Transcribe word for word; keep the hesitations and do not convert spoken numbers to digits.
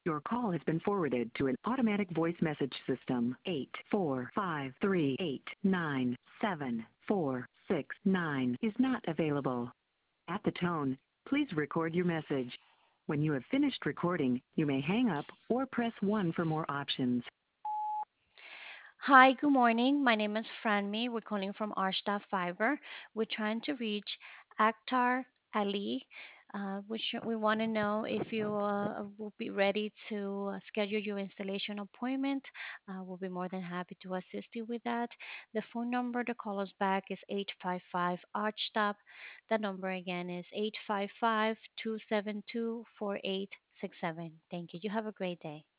Your call has been forwarded to an automatic voice message system. Eight four five three eight nine seven four six nine is not available. At the tone, please record your message. When you have finished recording, you may hang up or press one for more options. Hi, good morning. My name is Franmi. We're calling from Arshta Fiber. We're trying to reach Akhtar Ali. Uh, we sh- we want to know if you uh, will be ready to uh, schedule your installation appointment. Uh, we'll be more than happy to assist you with that. The phone number to call us back is eight five five Archstop. The number again is eight five five, two seven two, four eight six seven. Thank you. You have a great day.